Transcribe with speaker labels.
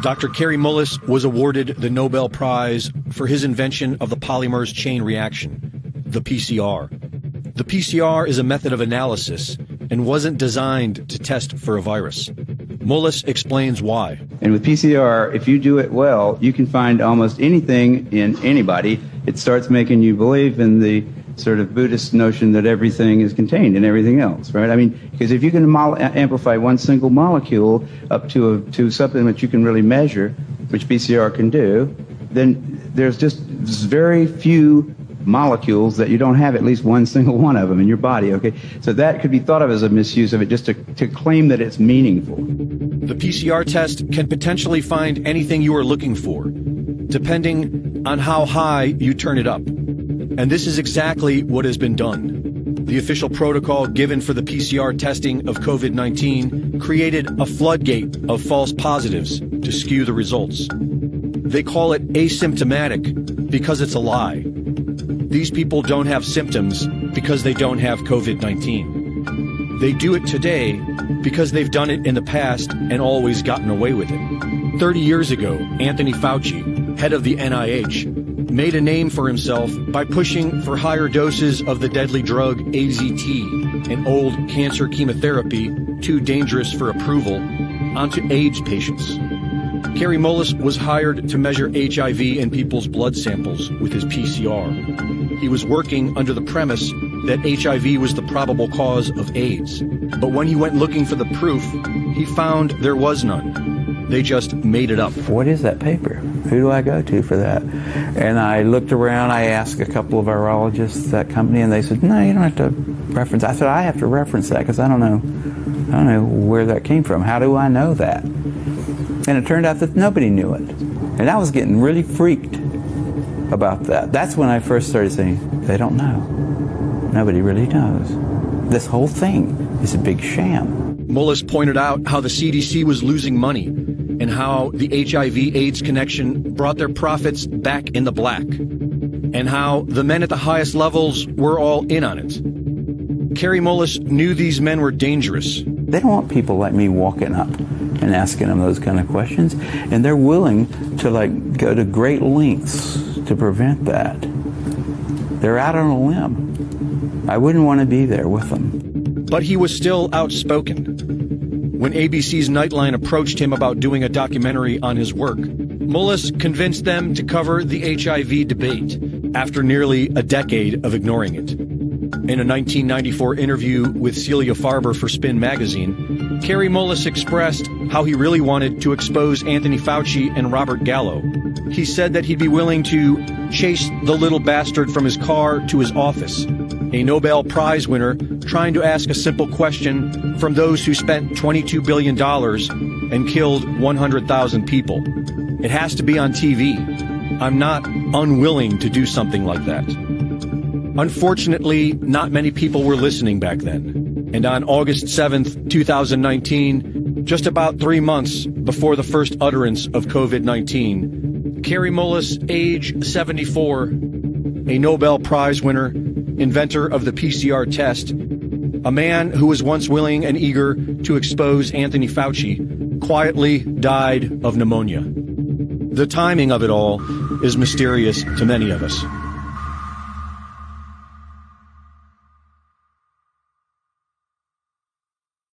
Speaker 1: Dr. Kary Mullis was awarded the Nobel Prize for his invention of the polymerase chain reaction, the PCR. The PCR is a method of analysis and wasn't designed to test for a virus. Mullis explains why.
Speaker 2: And with PCR, if you do it well, you can find almost anything in anybody. It starts making you believe in the sort of Buddhist notion that everything is contained in everything else, right? I mean, because if you can amplify one single molecule up to something that you can really measure, which PCR can do, then there's just very few molecules that you don't have at least one single one of them in your body, okay? So that could be thought of as a misuse of it, just to claim that it's meaningful.
Speaker 1: The PCR test can potentially find anything you are looking for, depending on how high you turn it up. And this is exactly what has been done. The official protocol given for the PCR testing of COVID-19 created a floodgate of false positives to skew the results. They call it asymptomatic because it's a lie. These people don't have symptoms because they don't have COVID-19. They do it today because they've done it in the past and always gotten away with it. 30 years ago, Anthony Fauci, head of the NIH, made a name for himself by pushing for higher doses of the deadly drug AZT, an old cancer chemotherapy too dangerous for approval, onto AIDS patients. Kary Mullis was hired to measure HIV in people's blood samples with his PCR. He was working under the premise that HIV was the probable cause of AIDS. But when he went looking for the proof, he found there was none. They just made it up.
Speaker 3: What is that paper? Who do I go to for that? And I looked around, I asked a couple of virologists at that company, and they said, no, you don't have to reference. I said, I have to reference that because I don't know where that came from. How do I know that? And it turned out that nobody knew it. And I was getting really freaked about that. That's when I first started saying, they don't know. Nobody really knows. This whole thing is a big sham.
Speaker 1: Mullis pointed out how the CDC was losing money and how the HIV-AIDS connection brought their profits back in the black, and how the men at the highest levels were all in on it. Kary Mullis knew these men were dangerous.
Speaker 3: They don't want people like me walking up and asking them those kind of questions, and they're willing to go to great lengths to prevent that. They're out on a limb. I wouldn't want to be there with them.
Speaker 1: But he was still outspoken. When ABC's Nightline approached him about doing a documentary on his work, Mullis convinced them to cover the HIV debate after nearly a decade of ignoring it. In a 1994 interview with Celia Farber for Spin magazine, Kary Mullis expressed how he really wanted to expose Anthony Fauci and Robert Gallo. He said that he'd be willing to chase the little bastard from his car to his office, a Nobel Prize winner trying to ask a simple question from those who spent $22 billion and killed 100,000 people. It has to be on TV. I'm not unwilling to do something like that. Unfortunately, not many people were listening back then. And on August 7th, 2019, just about 3 months before the first utterance of COVID-19, Kary Mullis, age 74, a Nobel Prize winner, inventor of the PCR test, a man who was once willing and eager to expose Anthony Fauci, quietly died of pneumonia. The timing of it all is mysterious to many of us.